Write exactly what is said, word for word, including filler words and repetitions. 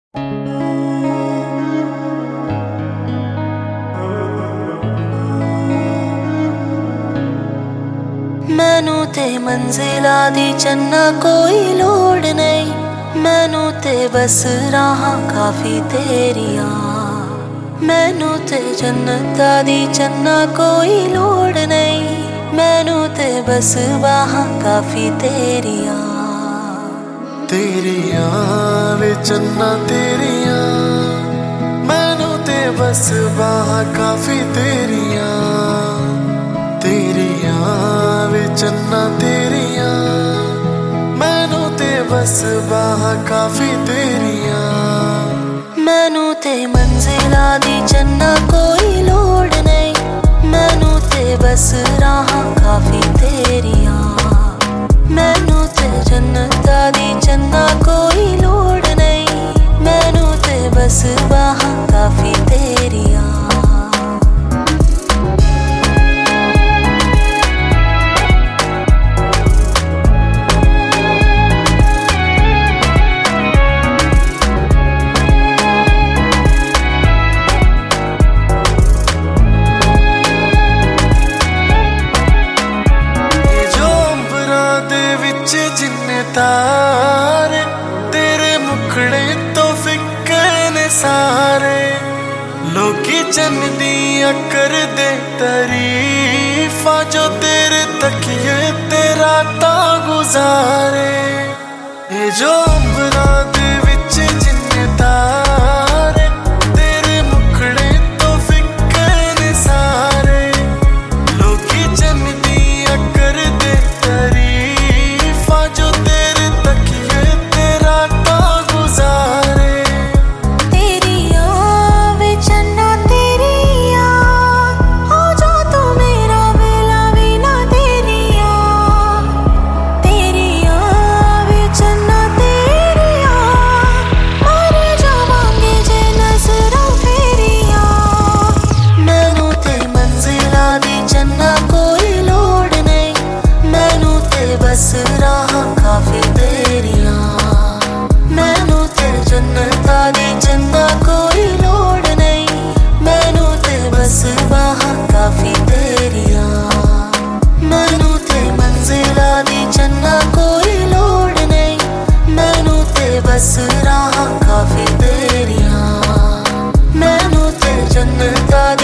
मैनू ते मंजिला दी चन्ना कोई लोड़ नहीं, मैनू ते बस राहां काफी तेरिया। मैनू ते जन्नता दी चन्ना कोई लोड़ नहीं, मैनू ते बस बाहां काफी तेरिया। तेरिया वे चन्ना तेरिया, मैनू ते बस बाहां काफी तेरिया। तेरिया वे चन्ना तेरिया, मैनू ते बस बाहां काफी तेरिया। मैनू ते मंजिला दी चन्ना कोई लोड़ नहीं, मैनू ते बस राहां काफी तेरिया। मैनू ते जन्नता दी चन्ना कोई लोड़ नहीं, मैनू ते बस बाहां काफी तेरिया। जिन्ने तारे तेरे मुखड़े तो फिक्के ने सारे, लोकी चन्दियां कर दे तारीफा जो तेरे तकिए ते रातां गुजारे। ये जो अंबरा दे विच जिन्ने तारे तेरे मुखड़े तो फिक्के ने सारे, लोकी चन्दियां कर दे तारीफा जो तेरे तकिए ते रातां गुजारे। तेरिया वे चन्ना तेरिया, हो जा तू मेरा वेला भी ना तेरिया। तेरिया वे चन्ना तेरिया, मर जावांगे जे नजरां फेरिया। मैनू ते मंजिला दी चन्ना कोई लोड़ नहीं, मैनू ते बस राहां काफी तेरिया। मैनू ते जन्नता दी चन्ना कोई लोड़ नहीं, मैनू ते बस बाहां काफी तेरिया। मैनू ते मंजिला दी चन्ना कोई लोड़ नहीं, मैनू ते बस राहां काफी तेरिया। मैनू ते जन्नता